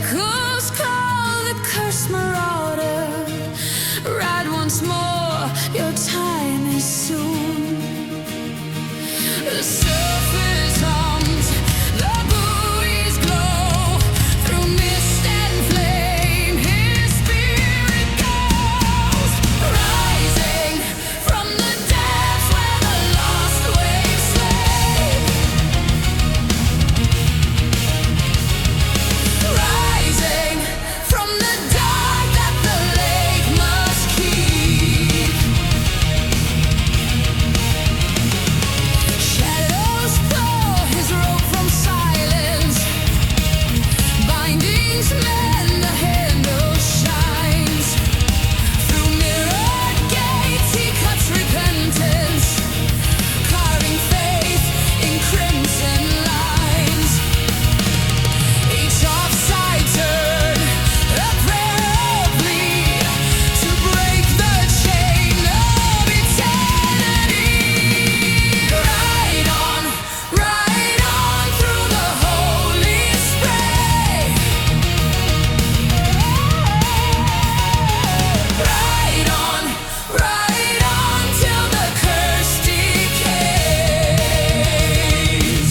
Echoes call the cursed marauder. Ride once more, your time is soon. The surface hums, the buoys glow. Through mist and flame, his spirit goes. Rising from the depths where the lost waves slay. Rising from the dark that the lake must keep. Shadows pull his rope from silence. Bindings mend, the handle shines. Through mirrored gates he cuts repentance, carving faith in crimson lines. Each offside turn, a prayer plea to break the chain of eternity. Ride on through the holy spray. Ride on till the curse decays.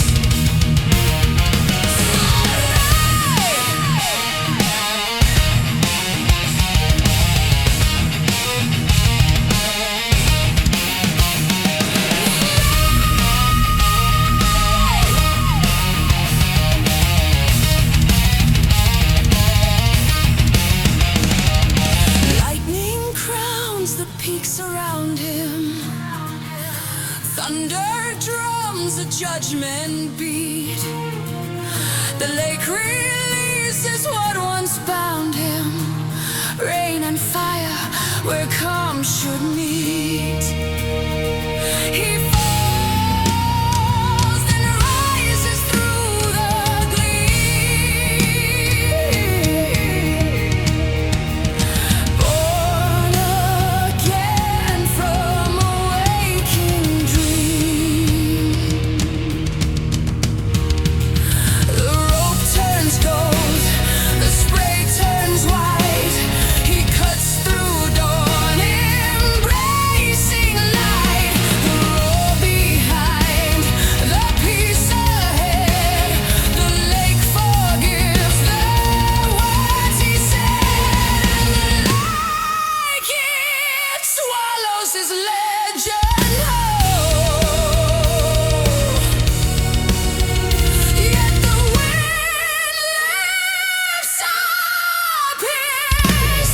Lightning crowns the peaks around him. Thunder drums a judgment beat. The lake releases what once bound him. Rain and fire where calm should meet. He falls and rises through the gleam. Born again from a waking dream. The rope turns gold, the spray turns white. He cuts through dawn, embracing light. The roar behind, the peace ahead. The lake forgives the words he said, and the lake it swallows his legend whole. Yet the wind lifts up his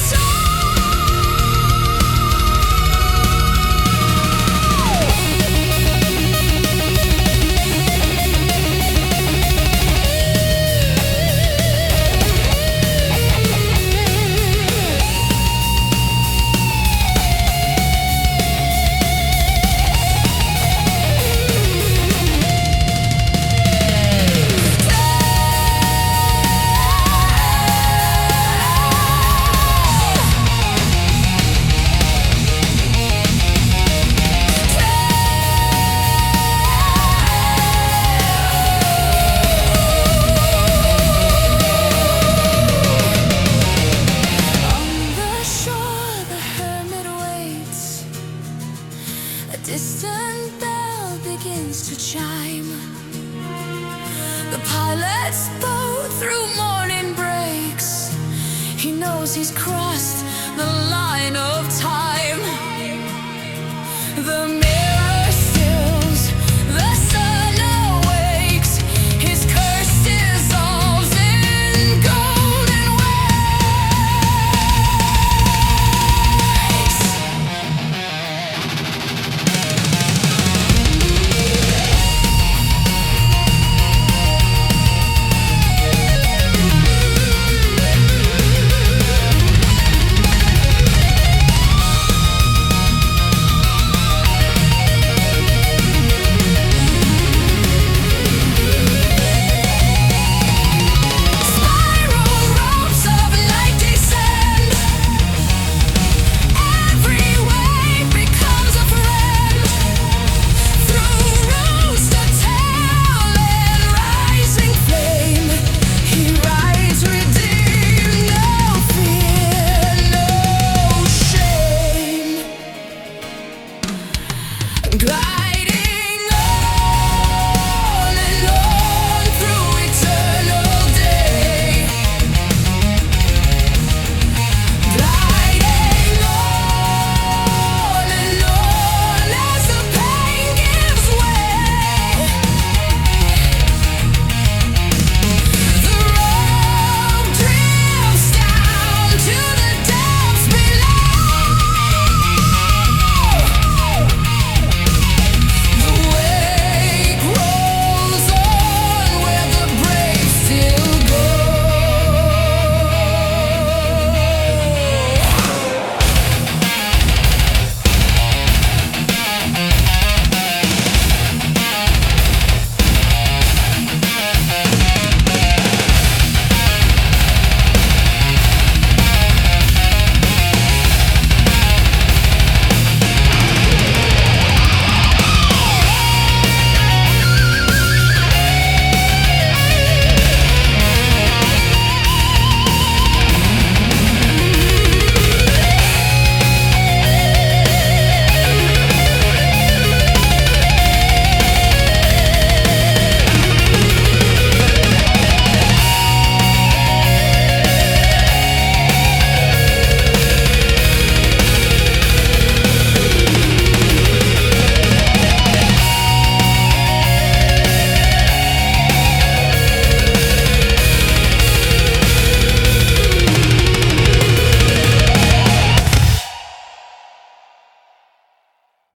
distant bell begins to chime. The pilot's boat through morning breaks. He knows he's crying.